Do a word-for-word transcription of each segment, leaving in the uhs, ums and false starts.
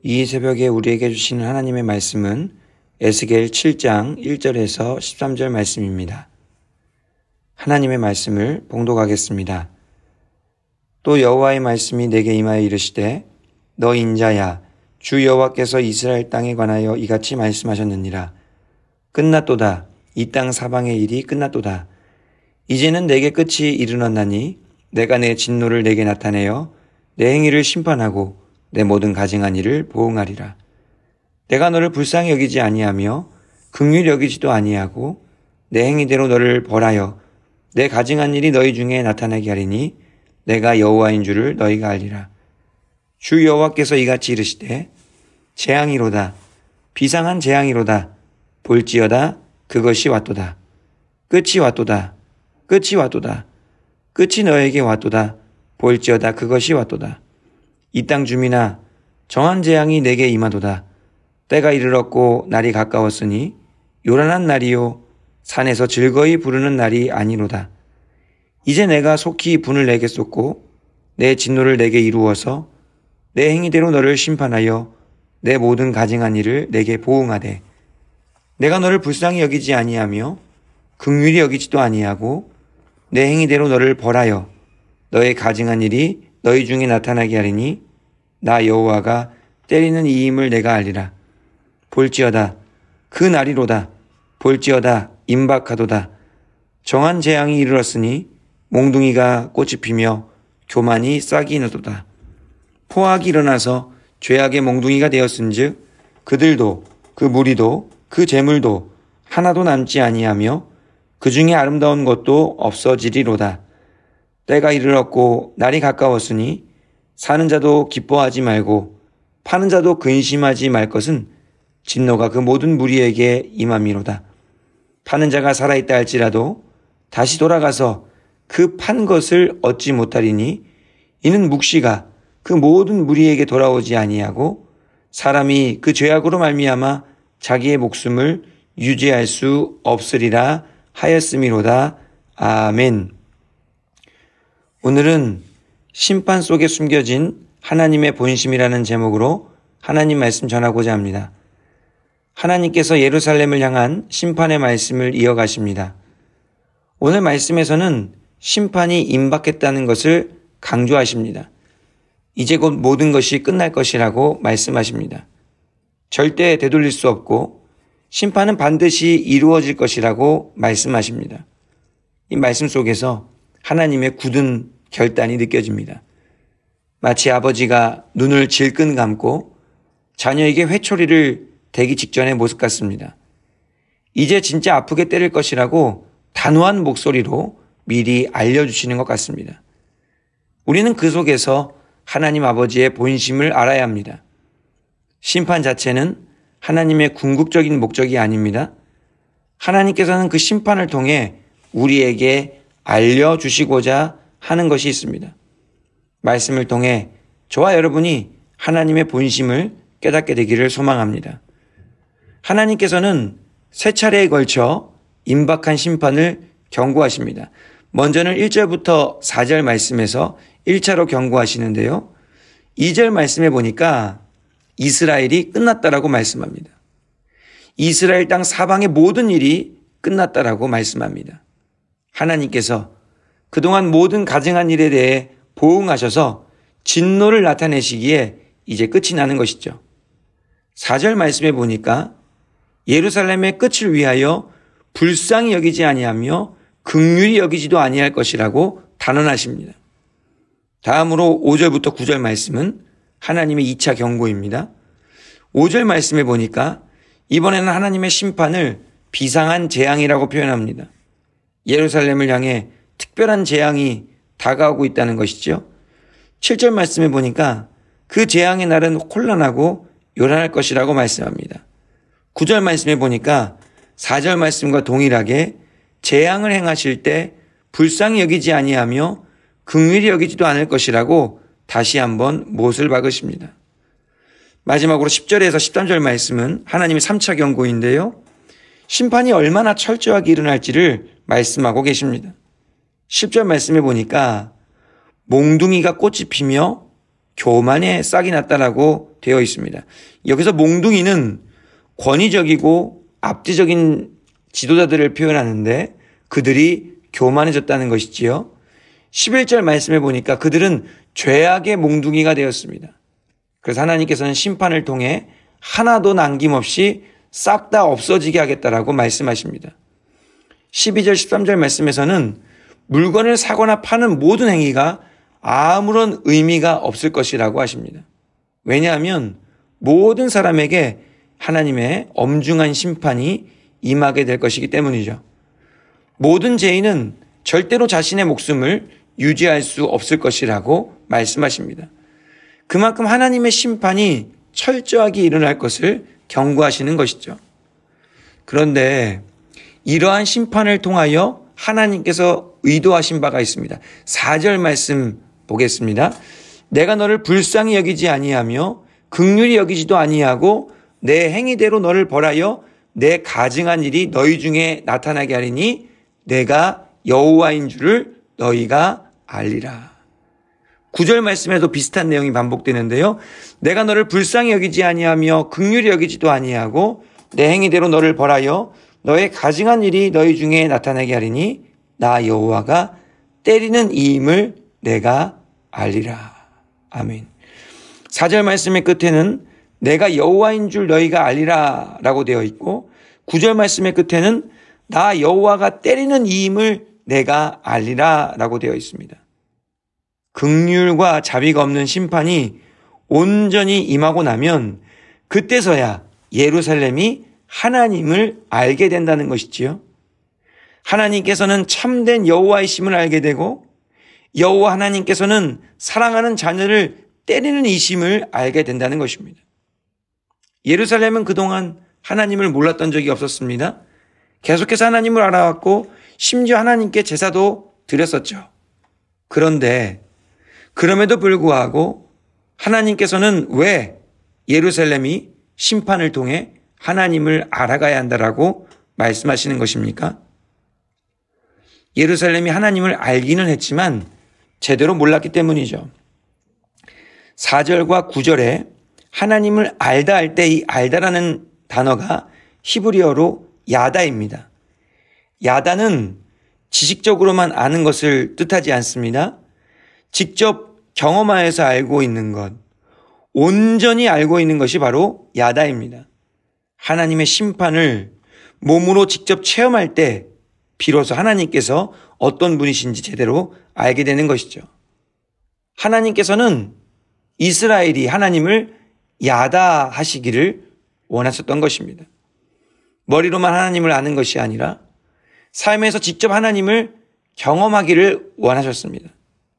이 새벽에 우리에게 주시는 하나님의 말씀은 에스겔 칠 장 일 절에서 십삼 절 말씀입니다. 하나님의 말씀을 봉독하겠습니다. 또 여호와의 말씀이 내게 임하여 이르시되 너 인자야 주 여호와께서 이스라엘 땅에 관하여 이같이 말씀하셨느니라. 끝났도다. 이 땅 사방의 일이 끝났도다. 이제는 내게 끝이 이르렀나니 내가 내 진노를 내게 나타내어 내 행위를 심판하고 내 모든 가증한 일을 보응하리라. 내가 너를 불쌍히 여기지 아니하며 긍휼히 여기지도 아니하고 내 행위대로 너를 벌하여 내 가증한 일이 너희 중에 나타나게 하리니 내가 여호와인 줄을 너희가 알리라. 주 여호와께서 이같이 이르시되 재앙이로다. 비상한 재앙이로다. 볼지어다. 그것이 왔도다. 끝이 왔도다. 끝이 왔도다. 끝이 너에게 왔도다. 볼지어다. 그것이 왔도다. 이 땅 주민아 정한 재앙이 내게 임하도다. 때가 이르렀고 날이 가까웠으니 요란한 날이요 산에서 즐거이 부르는 날이 아니로다. 이제 내가 속히 분을 내게 쏟고 내 진노를 내게 이루어서 내 행위대로 너를 심판하여 내 모든 가증한 일을 내게 보응하되 내가 너를 불쌍히 여기지 아니하며 긍휼히 여기지도 아니하고 내 행위대로 너를 벌하여 너의 가증한 일이 너희 중에 나타나게 하리니 나 여호와가 때리는 이임을 내가 알리라. 볼지어다. 그 날이로다. 볼지어다. 임박하도다. 정한 재앙이 이르렀으니 몽둥이가 꽃이 피며 교만이 싹이 나도다. 포악이 일어나서 죄악의 몽둥이가 되었은즉 그들도 그 무리도 그 재물도 하나도 남지 아니하며 그 중에 아름다운 것도 없어지리로다. 때가 이르렀고 날이 가까웠으니 사는 자도 기뻐하지 말고 파는 자도 근심하지 말 것은 진노가 그 모든 무리에게 임함이로다. 파는 자가 살아있다 할지라도 다시 돌아가서 그 판 것을 얻지 못하리니 이는 묵시가 그 모든 무리에게 돌아오지 아니하고 사람이 그 죄악으로 말미암아 자기의 목숨을 유지할 수 없으리라 하였음이로다. 아멘. 오늘은 심판 속에 숨겨진 하나님의 본심이라는 제목으로 하나님 말씀 전하고자 합니다. 하나님께서 예루살렘을 향한 심판의 말씀을 이어가십니다. 오늘 말씀에서는 심판이 임박했다는 것을 강조하십니다. 이제 곧 모든 것이 끝날 것이라고 말씀하십니다. 절대 되돌릴 수 없고 심판은 반드시 이루어질 것이라고 말씀하십니다. 이 말씀 속에서 하나님의 굳은 결단이 느껴집니다. 마치 아버지가 눈을 질끈 감고 자녀에게 회초리를 대기 직전의 모습 같습니다. 이제 진짜 아프게 때릴 것이라고 단호한 목소리로 미리 알려주시는 것 같습니다. 우리는 그 속에서 하나님 아버지의 본심을 알아야 합니다. 심판 자체는 하나님의 궁극적인 목적이 아닙니다. 하나님께서는 그 심판을 통해 우리에게 알려주시고자 하는 것이 있습니다. 말씀을 통해 저와 여러분이 하나님의 본심을 깨닫게 되기를 소망합니다. 하나님께서는 세 차례에 걸쳐 임박한 심판을 경고하십니다. 먼저는 일 절부터 사 절 말씀에서 일 차로 경고하시는데요. 이 절 말씀에 보니까 이스라엘이 끝났다라고 말씀합니다. 이스라엘 땅 사방의 모든 일이 끝났다라고 말씀합니다. 하나님께서 그동안 모든 가증한 일에 대해 보응하셔서 진노를 나타내시기에 이제 끝이 나는 것이죠. 사 절 말씀에 보니까 예루살렘의 끝을 위하여 불쌍히 여기지 아니하며 긍휼히 여기지도 아니할 것이라고 단언하십니다. 다음으로 오 절부터 구 절 말씀은 하나님의 이 차 경고입니다. 오 절 말씀에 보니까 이번에는 하나님의 심판을 비상한 재앙이라고 표현합니다. 예루살렘을 향해 특별한 재앙이 다가오고 있다는 것이죠. 칠 절 말씀에 보니까 그 재앙의 날은 혼란하고 요란할 것이라고 말씀합니다. 구 절 말씀에 보니까 사 절 말씀과 동일하게 재앙을 행하실 때 불쌍히 여기지 아니하며 긍휼히 여기지도 않을 것이라고 다시 한번 못을 박으십니다. 마지막으로 십 절에서 십삼 절 말씀은 하나님의 삼 차 경고인데요. 심판이 얼마나 철저하게 일어날지를 말씀하고 계십니다. 십 절 말씀에 보니까 몽둥이가 꽃이 피며 교만에 싹이 났다라고 되어 있습니다. 여기서 몽둥이는 권위적이고 압제적인 지도자들을 표현하는데 그들이 교만해졌다는 것이지요. 십일 절 말씀해 보니까 그들은 죄악의 몽둥이가 되었습니다. 그래서 하나님께서는 심판을 통해 하나도 남김없이 싹 다 없어지게 하겠다라고 말씀하십니다. 십이 절 십삼 절 말씀에서는 물건을 사거나 파는 모든 행위가 아무런 의미가 없을 것이라고 하십니다. 왜냐하면 모든 사람에게 하나님의 엄중한 심판이 임하게 될 것이기 때문이죠. 모든 죄인은 절대로 자신의 목숨을 유지할 수 없을 것이라고 말씀하십니다. 그만큼 하나님의 심판이 철저하게 일어날 것을 경고하시는 것이죠. 그런데 이러한 심판을 통하여 하나님께서 의도하신 바가 있습니다. 사 절 말씀 보겠습니다. 내가 너를 불쌍히 여기지 아니하며 긍휼히 여기지도 아니하고 내 행위대로 너를 벌하여 내 가증한 일이 너희 중에 나타나게 하리니 내가 여호와인 줄을 너희가 알리라. 구 절 말씀에도 비슷한 내용이 반복되는데요. 내가 너를 불쌍히 여기지 아니하며 긍휼히 여기지도 아니하고 내 행위대로 너를 벌하여 너의 가증한 일이 너희 중에 나타나게 하리니 나 여호와가 때리는 이임을 내가 알리라. 아멘. 사 절 말씀의 끝에는 내가 여호와인 줄 너희가 알리라 라고 되어 있고 구 절 말씀의 끝에는 나 여호와가 때리는 이임을 내가 알리라 라고 되어 있습니다. 긍휼과 자비가 없는 심판이 온전히 임하고 나면 그때서야 예루살렘이 하나님을 알게 된다는 것이지요. 하나님께서는 참된 여호와이심을 알게 되고 여호와 하나님께서는 사랑하는 자녀를 때리는 이심을 알게 된다는 것입니다. 예루살렘은 그동안 하나님을 몰랐던 적이 없었습니다. 계속해서 하나님을 알아왔고 심지어 하나님께 제사도 드렸었죠. 그런데 그럼에도 불구하고 하나님께서는 왜 예루살렘이 심판을 통해 하나님을 알아가야 한다라고 말씀하시는 것입니까? 예루살렘이 하나님을 알기는 했지만 제대로 몰랐기 때문이죠. 사 절과 구 절에 하나님을 알다 할 때 이 알다라는 단어가 히브리어로 야다입니다. 야다는 지식적으로만 아는 것을 뜻하지 않습니다. 직접 경험하여서 알고 있는 것, 온전히 알고 있는 것이 바로 야다입니다. 하나님의 심판을 몸으로 직접 체험할 때 비로소 하나님께서 어떤 분이신지 제대로 알게 되는 것이죠. 하나님께서는 이스라엘이 하나님을 야다하시기를 원하셨던 것입니다. 머리로만 하나님을 아는 것이 아니라 삶에서 직접 하나님을 경험하기를 원하셨습니다.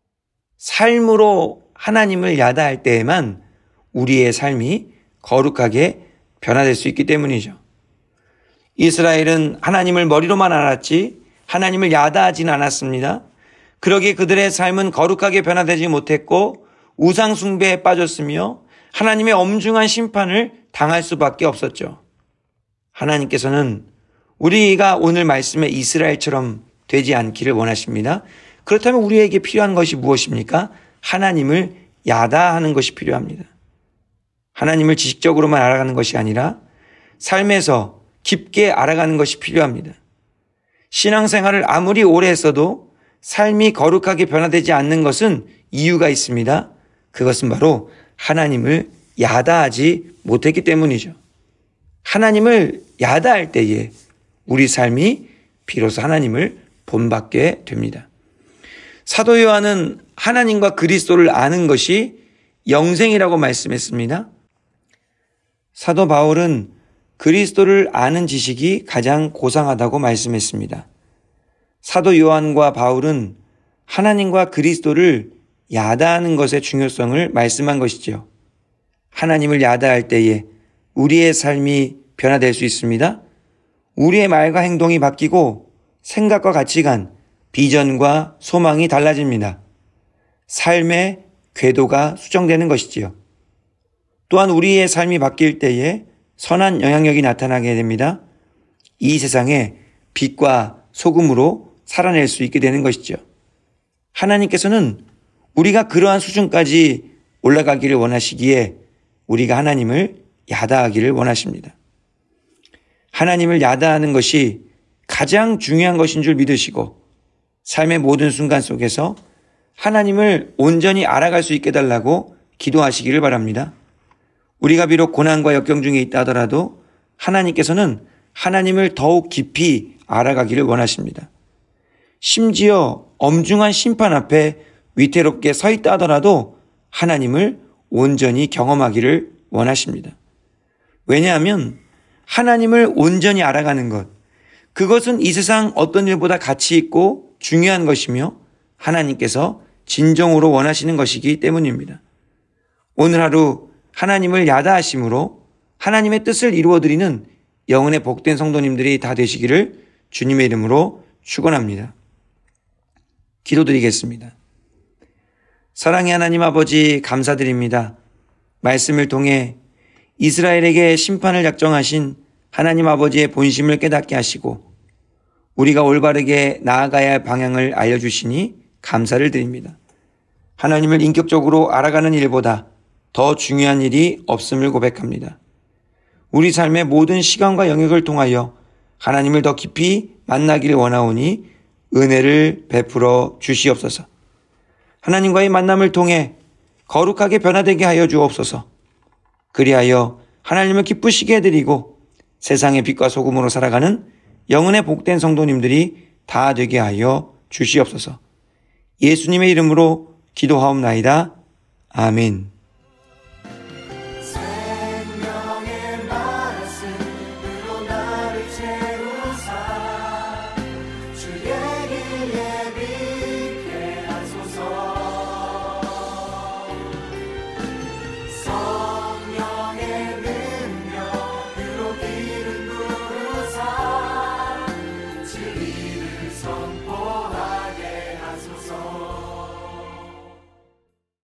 삶으로 하나님을 야다할 때에만 우리의 삶이 거룩하게 변화될 수 있기 때문이죠. 이스라엘은 하나님을 머리로만 알았지 하나님을 야다하지는 않았습니다. 그러기에 그들의 삶은 거룩하게 변화되지 못했고 우상 숭배에 빠졌으며 하나님의 엄중한 심판을 당할 수밖에 없었죠. 하나님께서는 우리가 오늘 말씀의 이스라엘처럼 되지 않기를 원하십니다. 그렇다면 우리에게 필요한 것이 무엇입니까? 하나님을 야다하는 것이 필요합니다. 하나님을 지식적으로만 알아가는 것이 아니라 삶에서 깊게 알아가는 것이 필요합니다. 신앙생활을 아무리 오래 했어도 삶이 거룩하게 변화되지 않는 것은 이유가 있습니다. 그것은 바로 하나님을 야다하지 못했기 때문이죠. 하나님을 야다할 때에 우리 삶이 비로소 하나님을 본받게 됩니다. 사도 요한은 하나님과 그리스도를 아는 것이 영생이라고 말씀했습니다. 사도 바울은 그리스도를 아는 지식이 가장 고상하다고 말씀했습니다. 사도 요한과 바울은 하나님과 그리스도를 야다하는 것의 중요성을 말씀한 것이죠. 하나님을 야다할 때에 우리의 삶이 변화될 수 있습니다. 우리의 말과 행동이 바뀌고 생각과 가치관, 비전과 소망이 달라집니다. 삶의 궤도가 수정되는 것이지요. 또한 우리의 삶이 바뀔 때에 선한 영향력이 나타나게 됩니다. 이 세상에 빛과 소금으로 살아낼 수 있게 되는 것이죠. 하나님께서는 우리가 그러한 수준까지 올라가기를 원하시기에 우리가 하나님을 야다하기를 원하십니다. 하나님을 야다하는 것이 가장 중요한 것인 줄 믿으시고 삶의 모든 순간 속에서 하나님을 온전히 알아갈 수 있게 해달라고 기도하시기를 바랍니다. 우리가 비록 고난과 역경 중에 있다 하더라도 하나님께서는 하나님을 더욱 깊이 알아가기를 원하십니다. 심지어 엄중한 심판 앞에 위태롭게 서 있다 하더라도 하나님을 온전히 경험하기를 원하십니다. 왜냐하면 하나님을 온전히 알아가는 것, 그것은 이 세상 어떤 일보다 가치 있고 중요한 것이며 하나님께서 진정으로 원하시는 것이기 때문입니다. 오늘 하루 하나님을 야다하심으로 하나님의 뜻을 이루어드리는 영혼의 복된 성도님들이 다 되시기를 주님의 이름으로 축원합니다. 기도드리겠습니다. 사랑의 하나님 아버지, 감사드립니다. 말씀을 통해 이스라엘에게 심판을 작정하신 하나님 아버지의 본심을 깨닫게 하시고 우리가 올바르게 나아가야 할 방향을 알려주시니 감사를 드립니다. 하나님을 인격적으로 알아가는 일보다 더 중요한 일이 없음을 고백합니다. 우리 삶의 모든 시간과 영역을 통하여 하나님을 더 깊이 만나기를 원하오니 은혜를 베풀어 주시옵소서. 하나님과의 만남을 통해 거룩하게 변화되게 하여 주옵소서. 그리하여 하나님을 기쁘시게 해드리고 세상의 빛과 소금으로 살아가는 영혼의 복된 성도님들이 다 되게 하여 주시옵소서. 예수님의 이름으로 기도하옵나이다. 아멘.